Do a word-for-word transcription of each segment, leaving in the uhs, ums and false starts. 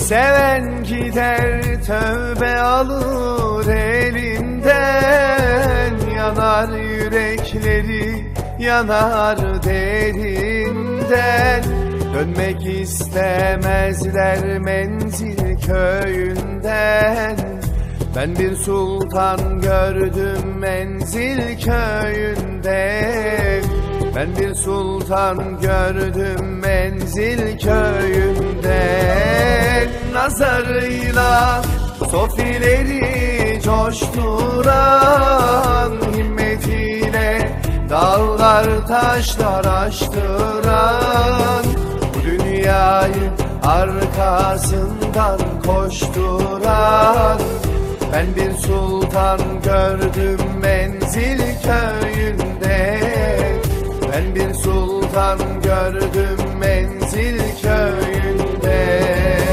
Seven gider tövbe alır elinden, yanar yürekleri yanar derinden. Dönmek istemezler menzil köyünden. Ben bir sultan gördüm menzil köyünde. Ben bir sultan gördüm menzil köyünde. Nazarıyla sofileri coşturan, himmetiyle dağlar taşlar aştıran, bu dünyayı arkasından koşturan. Ben bir sultan gördüm menzil köyünde. Ben bir sultan gördüm menzil köyünde.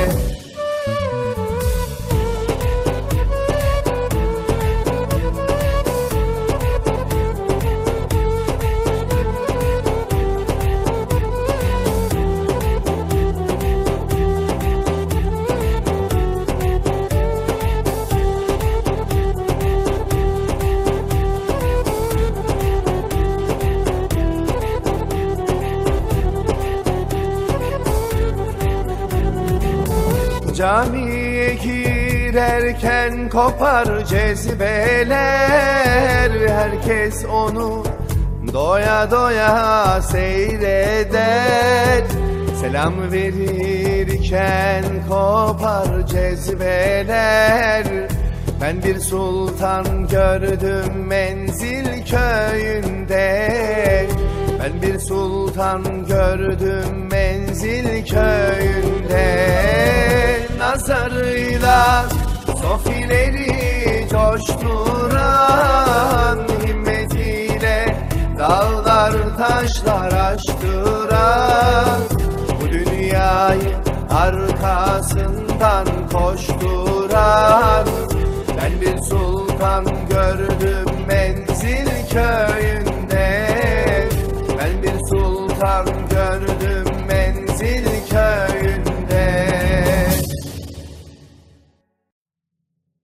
Camiye girerken kopar cezveler, herkes onu doya doya seyreder. Selam verirken kopar cezveler. Ben bir sultan gördüm menzil köyünde. Ben bir sultan gördüm menzil köyünde. Nazarıyla sofileri coşturan, himmetiyle dağlar taşlar aştıran, bu dünyayı arkasından koşturan. Ben bir sultan gördüm menzil köyünde. Ben bir sultan